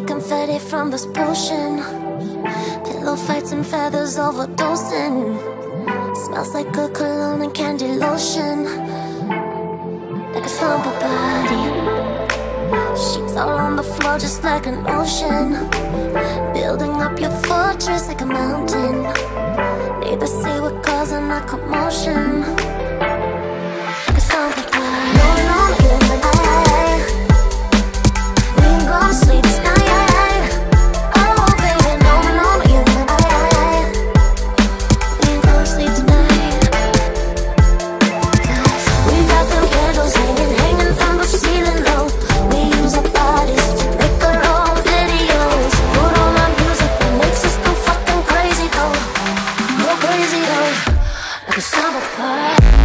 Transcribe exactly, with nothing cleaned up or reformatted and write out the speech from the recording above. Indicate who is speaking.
Speaker 1: confetti from this potion. Pillow fights and feathers overdosing. Smells like good cologne and candy lotion. Like a slumber body. Sheets all on the floor just like an ocean. Building up your fortress like a mountain. Neighbors say we're causing a commotion. Like a slumber body. No, no, you and I, we ain't gonna sleep tonight. Oh baby, no, no, you and I, we ain't gonna sleep tonight. We got them candles hanging, hanging from the ceiling low. We use our bodies to make our own videos. Put on our music that makes us go fucking crazy though. Go crazy though. Like a summer party.